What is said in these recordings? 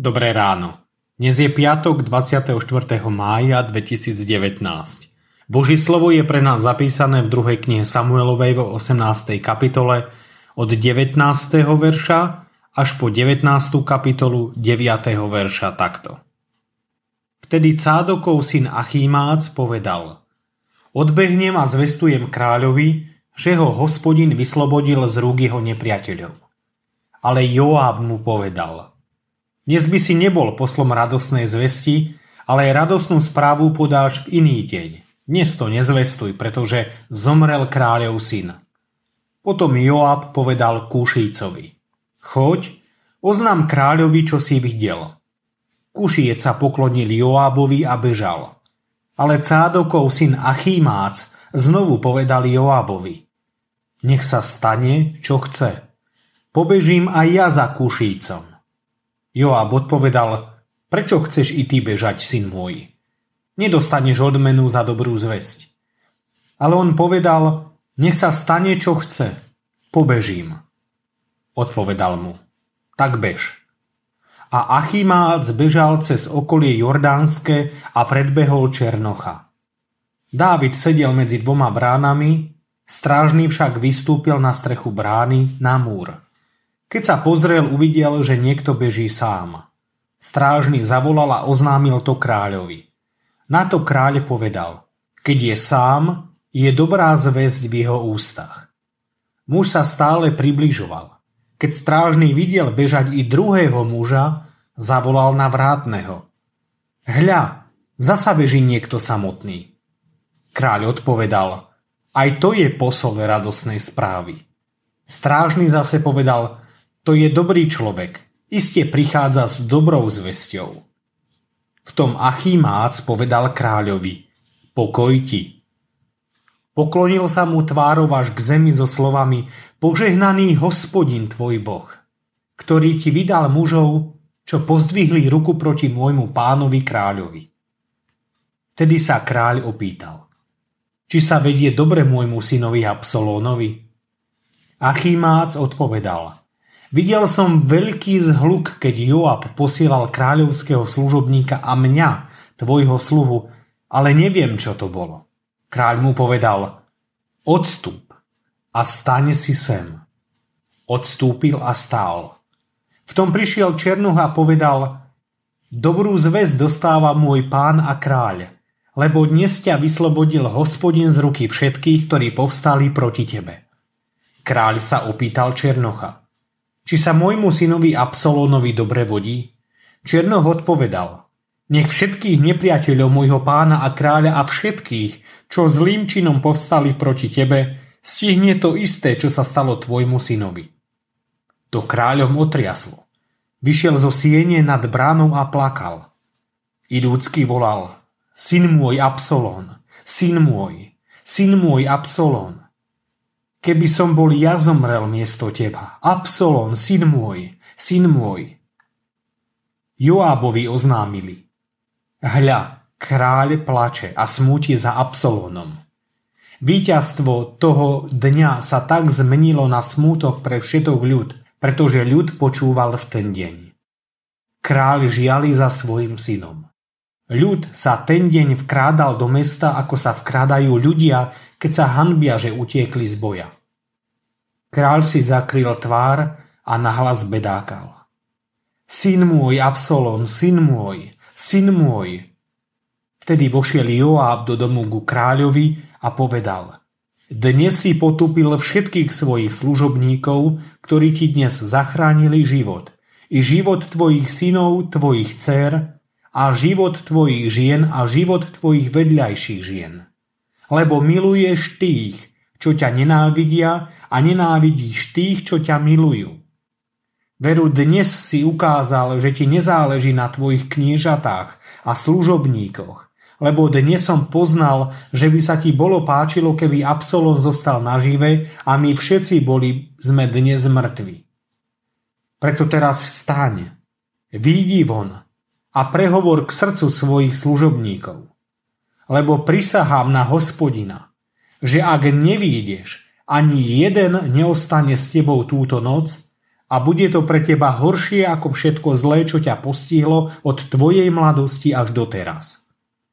Dobré ráno. Dnes je piatok 24. mája 2019. Božie slovo je pre nás zapísané v 2. knihe Samuelovej vo 18. kapitole od 19. verša až po 19. kapitolu 9. verša takto. Vtedy Cádokov syn Achímác povedal: Odbehnem a zvestujem kráľovi, že ho Hospodin vyslobodil z rúk jeho nepriateľov. Ale Joáb mu povedal: Dnes by si nebol poslom radosnej zvesti, ale aj radosnú správu podáš v iný deň. Dnes to nezvestuj, pretože zomrel kráľov syn. Potom Joáb povedal Kúšícovi: Choď, oznám kráľovi, čo si videl. Kúšiec sa poklonil Joábovi a bežal. Ale Cádokov syn Achímác znovu povedal Joábovi: Nech sa stane, čo chce. Pobežím aj ja za Kúšícom. Joáb odpovedal: Prečo chceš i ty bežať, syn môj? Nedostaneš odmenu za dobrú zvesť. Ale on povedal: Nech sa stane, čo chce. Pobežím. Odpovedal mu: Tak bež. A Achímác bežal cez okolie Jordánske a predbehol Černocha. Dávid sedel medzi dvoma bránami, strážny však vystúpil na strechu brány na múr. Keď sa pozrel, uvidel, že niekto beží sám. Strážny zavolal a oznámil to kráľovi. Na to kráľ povedal: Keď je sám, je dobrá zvesť v jeho ústach. Muž sa stále približoval. Keď strážny videl bežať i druhého muža, zavolal na vrátneho: Hľa, zasa beží niekto samotný. Kráľ odpovedal: Aj to je posol radosnej správy. Strážny zase povedal: To je dobrý človek, iste prichádza s dobrou zvesťou. V tom Achímác povedal kráľovi: Pokoj ti. Poklonil sa mu tvárou až k zemi so slovami: Požehnaný Hospodin tvoj Boh, ktorý ti vydal mužov, čo pozdvihli ruku proti môjmu pánovi kráľovi. Tedy sa kráľ opýtal: Či sa vedie dobre môjmu synovi Absalónovi? Achímác odpovedal: Videl som veľký zhluk, keď Joab posielal kráľovského služobníka a mňa, tvojho sluhu, ale neviem, čo to bolo. Kráľ mu povedal: Odstúp a staň si sem. Odstúpil a stál. V tom prišiel Černoch a povedal: Dobrú zvesť dostáva môj pán a kráľ, lebo dnes ťa vyslobodil Hospodin z ruky všetkých, ktorí povstali proti tebe. Kráľ sa opýtal Černocha: Či sa môjmu synovi Absalónovi dobre vodí? Černoch odpovedal: Nech všetkých nepriateľov môjho pána a kráľa a všetkých, čo zlým činom povstali proti tebe, stihne to isté, čo sa stalo tvojmu synovi. To kráľom otriaslo. Vyšiel zo siene nad bránou a plakal. Idúcky volal: Syn môj Absalón, syn môj Absalón. Keby som bol ja zomrel miesto teba, Absalón, syn môj. Joábovi oznámili: Hľa, kráľ plače a smúti za Absalónom. Víťazstvo toho dňa sa tak zmenilo na smútok pre všetok ľud, pretože ľud počúval v ten deň. Kráľ žiali za svojim synom. Ľud sa ten deň vkrádal do mesta, ako sa vkrádajú ľudia, keď sa hanbia, že utiekli z boja. Kráľ si zakryl tvár a nahlas bedákal: Syn môj, Absalón, syn môj. Vtedy vošiel Joáb do domu ku kráľovi a povedal: Dnes si potúpil všetkých svojich služobníkov, ktorí ti dnes zachránili život, i život tvojich synov, tvojich dcér, a život tvojich žien a život tvojich vedľajších žien. Lebo miluješ tých, čo ťa nenávidia, a nenávidíš tých, čo ťa milujú. Veru dnes si ukázal, že ti nezáleží na tvojich kniežatách a služobníkoch, lebo dnes som poznal, že by sa ti bolo páčilo, keby Absalón zostal nažive a my všetci sme dnes mŕtvi. Preto teraz vstaň, výjdi von a prehovor k srdcu svojich služobníkov. Lebo prisahám na Hospodina, že ak nevídeš, ani jeden neostane s tebou túto noc, a bude to pre teba horšie ako všetko zlé, čo ťa postihlo od tvojej mladosti až doteraz.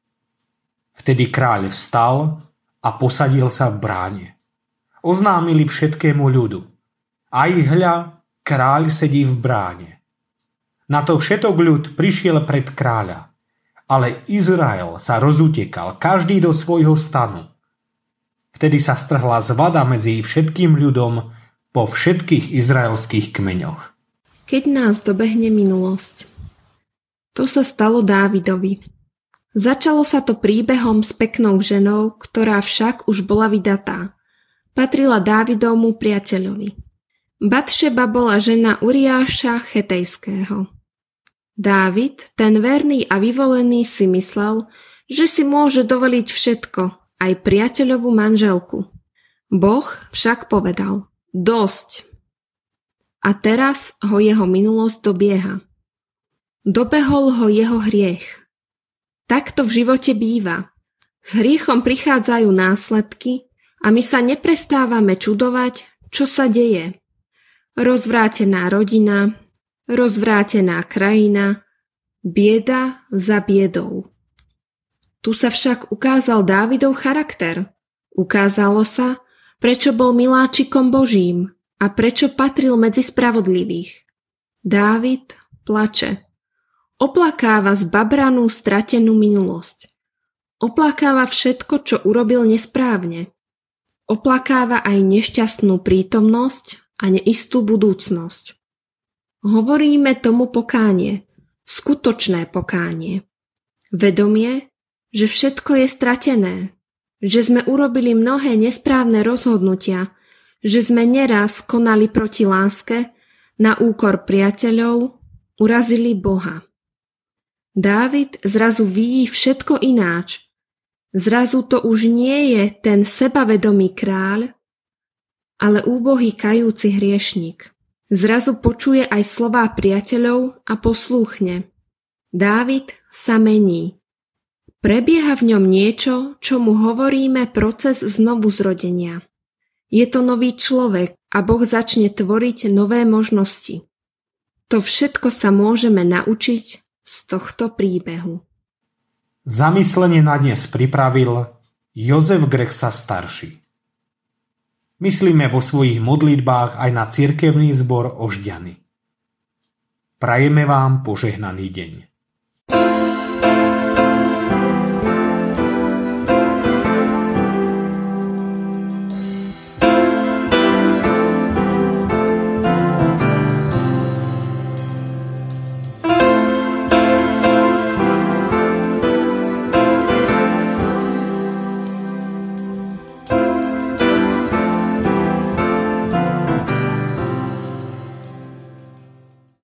Vtedy kráľ vstal a posadil sa v bráne. Oznámili všetkému ľudu. Aj hľa, kráľ sedí v bráne. Na to všetok ľud prišiel pred kráľa, ale Izrael sa rozutekal, každý do svojho stanu. Vtedy sa strhla zvada medzi všetkým ľudom po všetkých izraelských kmeňoch. Keď nás dobehne minulosť. To sa stalo Dávidovi. Začalo sa to príbehom s peknou ženou, ktorá však už bola vydatá. Patrila Dávidovmu priateľovi. Batšeba bola žena Uriáša Chetejského. Dávid, ten verný a vyvolený, si myslel, že si môže dovoliť všetko, aj priateľovú manželku. Boh však povedal: dosť. A teraz ho jeho minulosť dobieha. Dobehol ho jeho hriech. Takto v živote býva. S hriechom prichádzajú následky a my sa neprestávame čudovať, čo sa deje. Rozvrátená rodina, rozvrátená krajina, bieda za biedou. Tu sa však ukázal Dávidov charakter. Ukázalo sa, prečo bol miláčikom Božím a prečo patril medzi spravodlivých. Dávid plače. Oplakáva zbabranú stratenú minulosť. Oplakáva všetko, čo urobil nesprávne. Oplakáva aj nešťastnú prítomnosť a neistú budúcnosť. Hovoríme tomu pokánie, skutočné pokánie. Vedomie, že všetko je stratené, že sme urobili mnohé nesprávne rozhodnutia, že sme neraz konali proti láske, na úkor priateľov, urazili Boha. Dávid zrazu vidí všetko ináč. Zrazu to už nie je ten sebavedomý kráľ, ale úbohý kajúci hriešnik. Zrazu počuje aj slová priateľov a poslúchne. Dávid sa mení. Prebieha v ňom niečo, čo mu hovoríme proces znovuzrodenia. Je to nový človek a Boh začne tvoriť nové možnosti. To všetko sa môžeme naučiť z tohto príbehu. Zamyslenie na dnes pripravil Jozef Grechsa starší. Myslíme vo svojich modlitbách aj na cirkevný zbor Ožďany. Prajeme vám požehnaný deň.